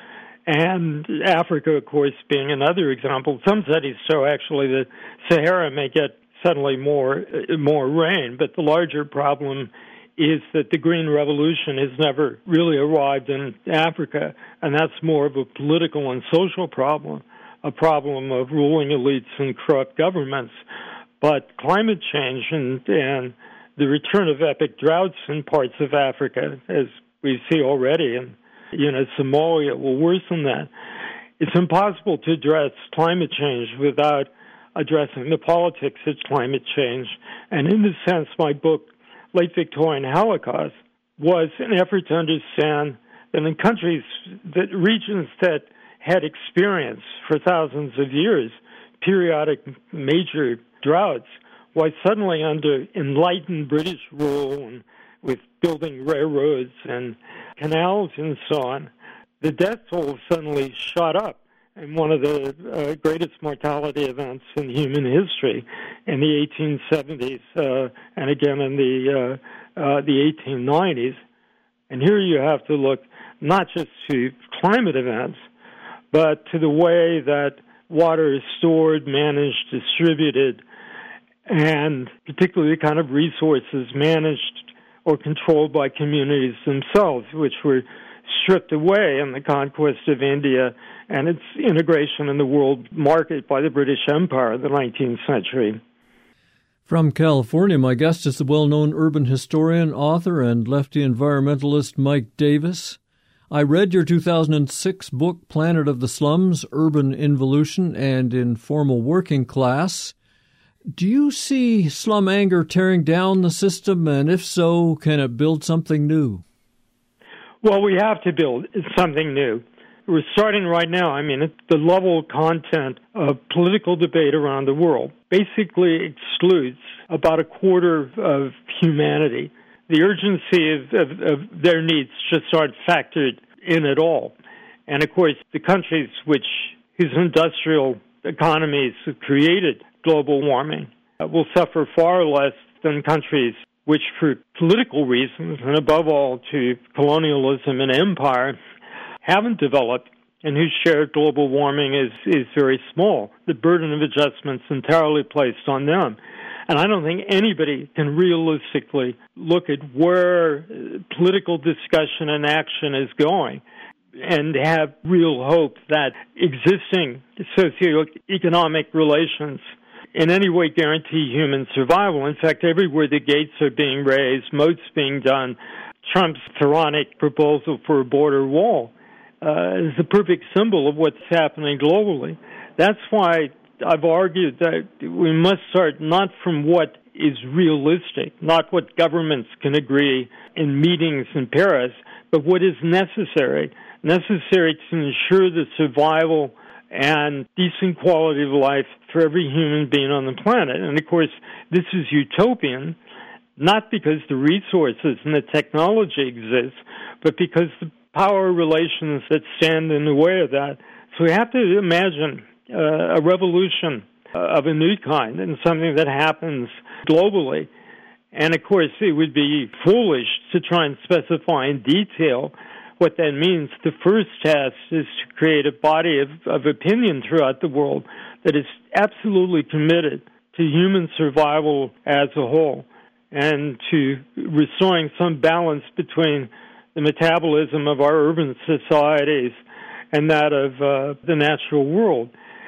And Africa, of course, being another example. Some studies show actually that Sahara may get suddenly more more rain, but the larger problem is that the Green Revolution has never really arrived in Africa, and that's more of a political and social problem, a problem of ruling elites and corrupt governments. But climate change and, and the return of epic droughts in parts of Africa, as we see already, and you know, Somalia will worsen that. It's impossible to address climate change without addressing the politics of climate change. And in this sense, my book, Late Victorian Holocaust, was an effort to understand that in countries, that regions that had experienced for thousands of years periodic major droughts, why suddenly under enlightened British rule and with building railroads and canals and so on, the death toll suddenly shot up and one of the uh, greatest mortality events in human history in the eighteen seventies uh, and again in the uh, uh, the eighteen nineties. And here you have to look not just to climate events, but to the way that water is stored, managed, distributed, and particularly the kind of resources managed or controlled by communities themselves, which were stripped away in the conquest of India and its integration in the world market by the British Empire in the nineteenth century. From California, my guest is the well-known urban historian, author, and lefty environmentalist Mike Davis. I read your two thousand six book, Planet of the Slums, Urban Involution and Informal Working Class. Do you see slum anger tearing down the system, and if so, can it build something new? Well, we have to build something new. We're starting right now. I mean, the level of content of political debate around the world basically excludes about a quarter of humanity. The urgency of, of, of their needs just aren't factored in at all. And, of course, the countries which whose industrial economies have created global warming uh, will suffer far less than countries which, for political reasons, and above all to colonialism and empire, haven't developed and whose share of global warming is, is very small. The burden of adjustment's entirely placed on them. And I don't think anybody can realistically look at where political discussion and action is going and have real hope that existing socioeconomic relations in any way guarantee human survival. In fact, everywhere the gates are being raised, moats being done, Trump's tyrannic proposal for a border wall uh, is the perfect symbol of what's happening globally. That's why I've argued that we must start not from what is realistic, not what governments can agree in meetings in Paris, but what is necessary, necessary to ensure the survival and decent quality of life for every human being on the planet. And, of course, this is utopian, not because the resources and the technology exist, but because the power relations that stand in the way of that. So we have to imagine uh, a revolution uh, of a new kind and something that happens globally. And, of course, it would be foolish to try and specify in detail what that means. The first task is to create a body of, of opinion throughout the world that is absolutely committed to human survival as a whole and to restoring some balance between the metabolism of our urban societies and that of uh, the natural world.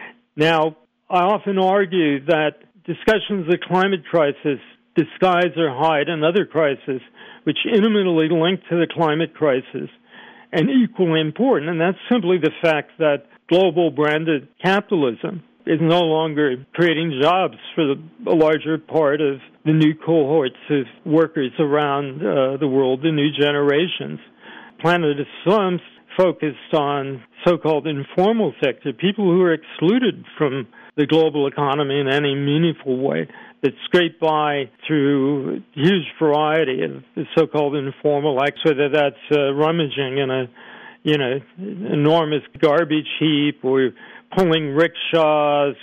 Now, I often argue that discussions of the climate crisis disguise or hide another crisis which intimately link to the climate crisis and equally important, and that's simply the fact that global branded capitalism is no longer creating jobs for the, a larger part of the new cohorts of workers around uh, the world, the new generations. Planet of Slums focused on so-called informal sector, people who are excluded from the global economy in any meaningful way, that scrape by through a huge variety of the so-called informal acts, whether that's uh, rummaging in a, you know, enormous garbage heap, or pulling rickshaws,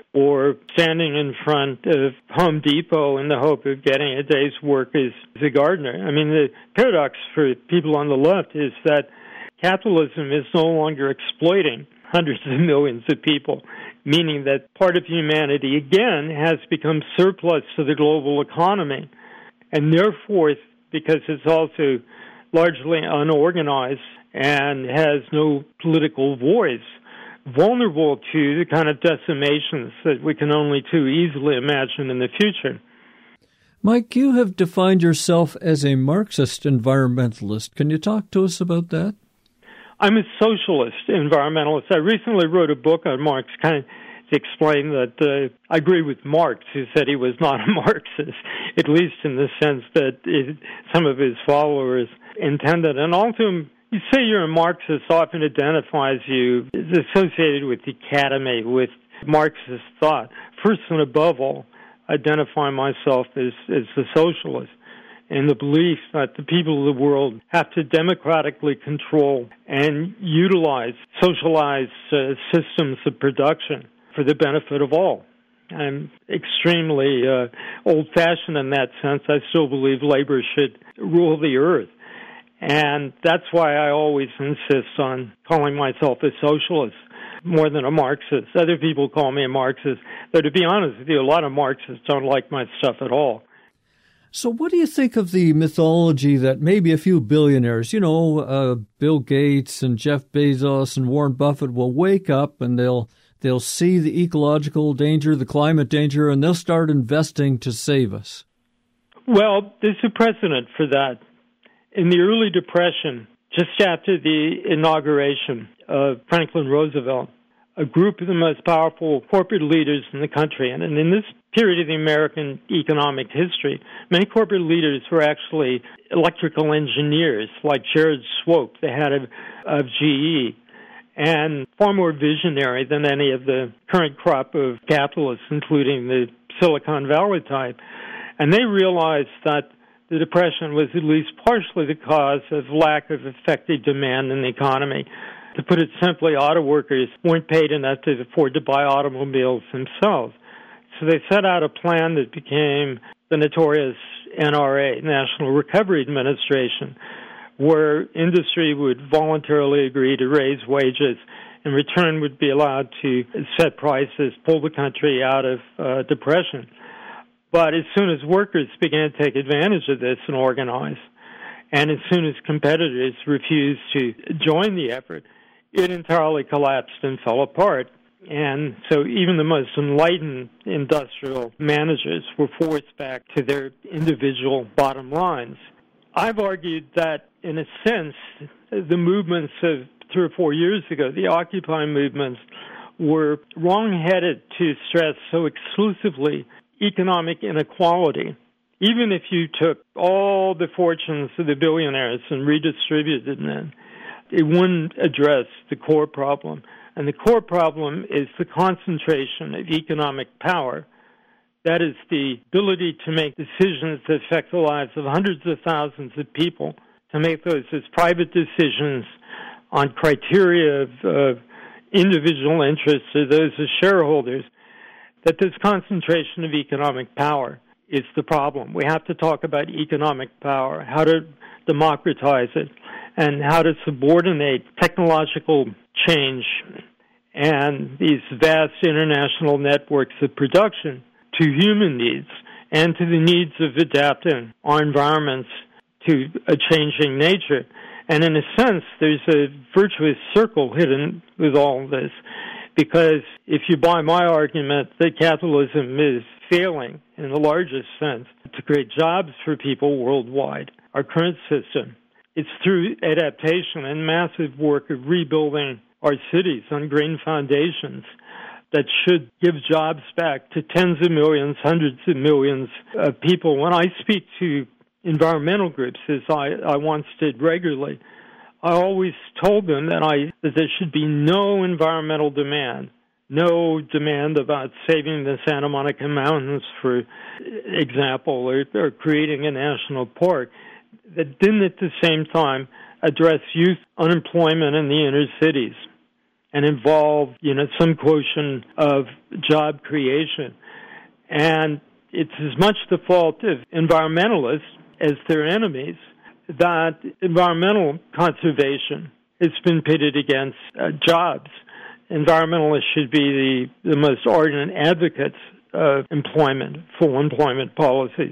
or standing in front of Home Depot in the hope of getting a day's work as, as a gardener. I mean, the paradox for people on the left is that capitalism is no longer exploiting hundreds of millions of people, meaning that part of humanity, again, has become surplus to the global economy. And therefore, because it's also largely unorganized and has no political voice, vulnerable to the kind of decimations that we can only too easily imagine in the future. Mike, you have defined yourself as a Marxist environmentalist. Can you talk to us about that? I'm a socialist environmentalist. I recently wrote a book on Marx, kind of to explain that uh, I agree with Marx, who said he was not a Marxist, at least in the sense that it, some of his followers intended. And also, you say you're a Marxist often identifies you as associated with the academy, with Marxist thought. First and above all, identify myself as, as a socialist. in the belief that the people of the world have to democratically control and utilize socialized uh, systems of production for the benefit of all. I'm extremely uh, old-fashioned in that sense. I still believe labor should rule the earth. And that's why I always insist on calling myself a socialist more than a Marxist. Other people call me a Marxist. Though, to be honest with you, a lot of Marxists don't like my stuff at all. So what do you think of the mythology that maybe a few billionaires, you know, uh, Bill Gates and Jeff Bezos and Warren Buffett will wake up and they'll they'll see the ecological danger, the climate danger, and they'll start investing to save us? Well, there's a precedent for that. In the early Depression, just after the inauguration of Franklin Roosevelt, a group of the most powerful corporate leaders in the country, and in this period of the American economic history, many corporate leaders were actually electrical engineers, like Jared Swope, the head of, of G E, and far more visionary than any of the current crop of capitalists, including the Silicon Valley type. And they realized that the Depression was at least partially the cause of lack of effective demand in the economy. To put it simply, auto workers weren't paid enough to afford to buy automobiles themselves. So they set out a plan that became the notorious N R A, National Recovery Administration, where industry would voluntarily agree to raise wages, in return would be allowed to set prices, pull the country out of uh, depression. But as soon as workers began to take advantage of this and organize, and as soon as competitors refused to join the effort, it entirely collapsed and fell apart. And so even the most enlightened industrial managers were forced back to their individual bottom lines. I've argued that, in a sense, the movements of three or four years ago, the Occupy movements, were wrong-headed to stress so exclusively economic inequality. Even if you took all the fortunes of the billionaires and redistributed them, it wouldn't address the core problem. And the core problem is the concentration of economic power. That is the ability to make decisions that affect the lives of hundreds of thousands of people, to make those as private decisions on criteria of uh, individual interests or those as shareholders, that this concentration of economic power is the problem. We have to talk about economic power, how to democratize it, and how to subordinate technological change and these vast international networks of production to human needs and to the needs of adapting our environments to a changing nature. And in a sense, there's a virtuous circle hidden with all of this, because if you buy my argument that capitalism is failing in the largest sense to create jobs for people worldwide, our current system, it's through adaptation and massive work of rebuilding our cities on green foundations that should give jobs back to tens of millions, hundreds of millions of people. When I speak to environmental groups, as I, I once did regularly, I always told them that I that there should be no environmental demand, no demand about saving the Santa Monica Mountains, for example, or, or creating a national park, that didn't at the same time address youth unemployment in the inner cities and involve, you know, some quotient of job creation. And it's as much the fault of environmentalists as their enemies that environmental conservation has been pitted against uh, jobs. Environmentalists should be the, the most ardent advocates of employment, full employment policies.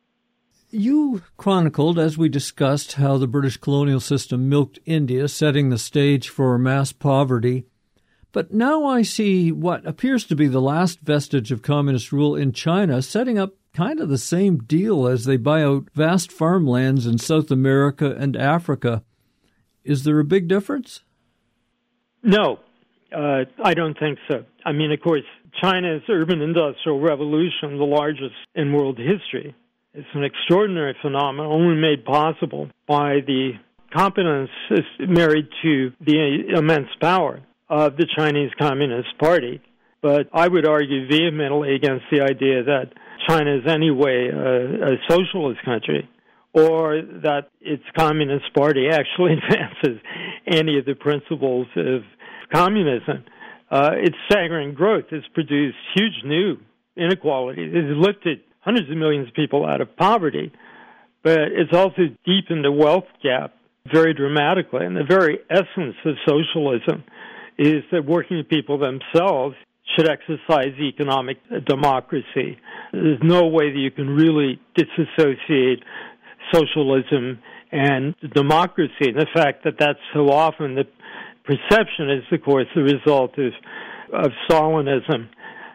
You chronicled, as we discussed, how the British colonial system milked India, setting the stage for mass poverty. But now I see what appears to be the last vestige of communist rule in China, setting up kind of the same deal as they buy out vast farmlands in South America and Africa. Is there a big difference? No, uh, I don't think so. I mean, of course, China's urban industrial revolution, the largest in world history, is an extraordinary phenomenon, only made possible by the competence married to the immense power of the Chinese Communist Party. But I would argue vehemently against the idea that China is anyway a, a socialist country or that its Communist Party actually advances any of the principles of communism. Uh, its staggering growth has produced huge new inequalities. It has lifted hundreds of millions of people out of poverty, but it's also deepened the wealth gap very dramatically. And the very essence of socialism is that working people themselves should exercise economic democracy. There's no way that you can really disassociate socialism and democracy. And the fact that that's so often the perception is, of course, the result of, of Stalinism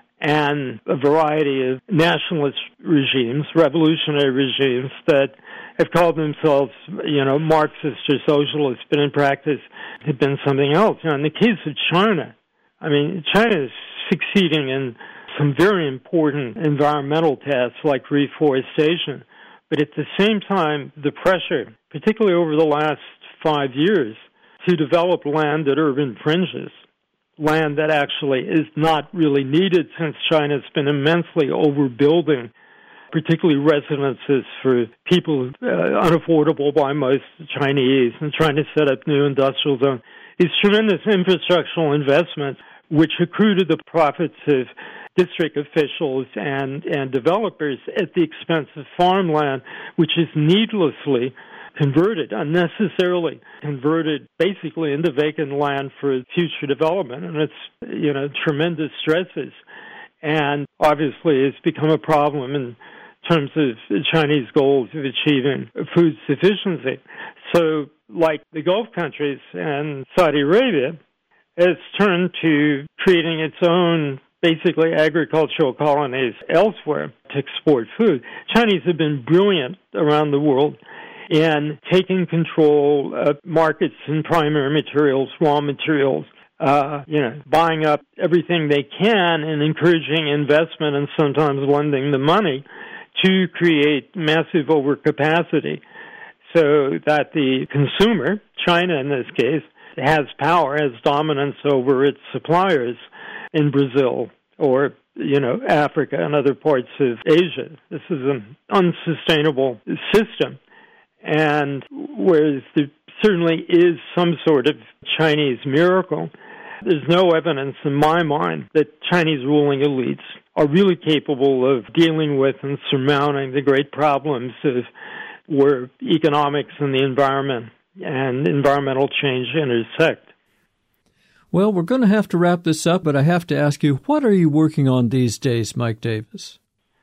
and a variety of nationalist regimes, revolutionary regimes that have called themselves, you know, Marxist or socialist, but in practice have been something else. You know, in the case of China, I mean, China is succeeding in some very important environmental tasks like reforestation, but at the same time, the pressure, particularly over the last five years, to develop land at urban fringes, land that actually is not really needed since China's been immensely overbuilding, particularly residences for people uh, unaffordable by most Chinese, and trying to set up new industrial zones. These tremendous infrastructural investments, which accrue to the profits of district officials and, and developers at the expense of farmland, which is needlessly converted, unnecessarily converted basically into vacant land for future development. And it's, you know, tremendous stresses. And obviously it's become a problem in terms of the Chinese goals of achieving food sufficiency. So like the Gulf countries and Saudi Arabia, it's turned to creating its own basically agricultural colonies elsewhere to export food. Chinese have been brilliant around the world in taking control of markets and primary materials, raw materials, uh, you know, buying up everything they can and encouraging investment and sometimes lending the money to create massive overcapacity so that the consumer, China in this case, has power, has dominance over its suppliers in Brazil or, you know, Africa and other parts of Asia. This is an unsustainable system. And whereas there certainly is some sort of Chinese miracle, there's no evidence in my mind that Chinese ruling elites are really capable of dealing with and surmounting the great problems of where economics and the environment and environmental change intersect. Well, we're going to have to wrap this up, but I have to ask you, what are you working on these days, Mike Davis?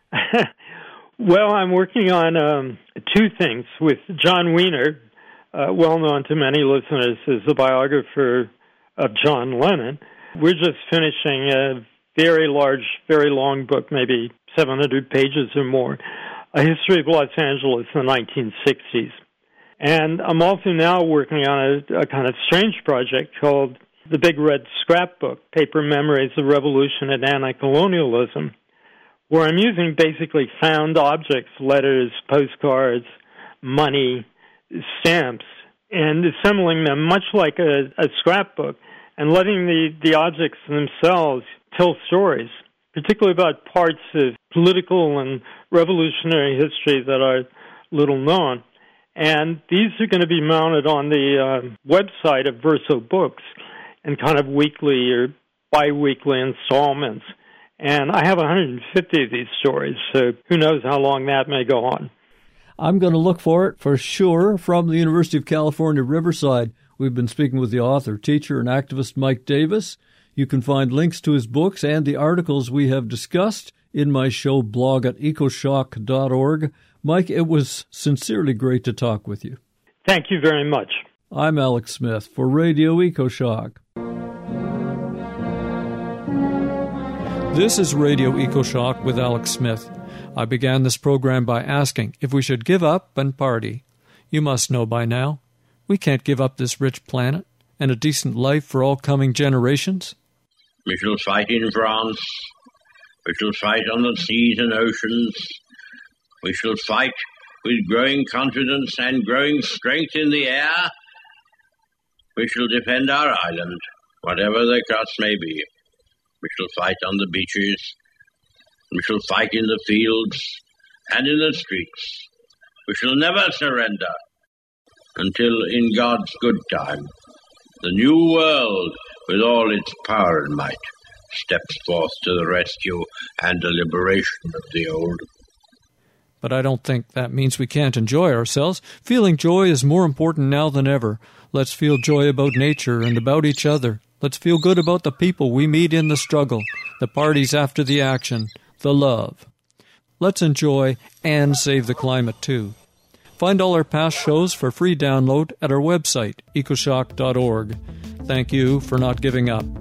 Well, I'm working on um, two things with John Wiener, uh, well known to many listeners as the biographer of John Lennon. We're just finishing a very large, very long book, maybe seven hundred pages or more, A History of Los Angeles in the nineteen sixties. And I'm also now working on a, a kind of strange project called The Big Red Scrapbook, Paper Memories of Revolution and Anti-Colonialism, where I'm using basically found objects, letters, postcards, money, stamps, and assembling them much like a, a scrapbook and letting the, the objects themselves tell stories, particularly about parts of political and revolutionary history that are little known. And these are going to be mounted on the uh, website of Verso Books in kind of weekly or bi-weekly installments. And I have one hundred fifty of these stories, so who knows how long that may go on. I'm going to look for it for sure. From the University of California, Riverside, we've been speaking with the author, teacher, and activist Mike Davis. You can find links to his books and the articles we have discussed in my show blog at ecoshock dot org. Mike, it was sincerely great to talk with you. Thank you very much. I'm Alex Smith for Radio EcoShock. This is Radio EcoShock with Alex Smith. I began this program by asking if we should give up and party. You must know by now, we can't give up this rich planet and a decent life for all coming generations. We shall fight in France. We shall fight on the seas and oceans. We shall fight with growing confidence and growing strength in the air. We shall defend our island, whatever the cost may be. We shall fight on the beaches. We shall fight in the fields and in the streets. We shall never surrender until, in God's good time, the new world, with all its power and might, steps forth to the rescue and the liberation of the old. But I don't think that means we can't enjoy ourselves. Feeling joy is more important now than ever. Let's feel joy about nature and about each other. Let's feel good about the people we meet in the struggle, the parties after the action, the love. Let's enjoy and save the climate too. Find all our past shows for free download at our website, ecoshock dot org. Thank you for not giving up.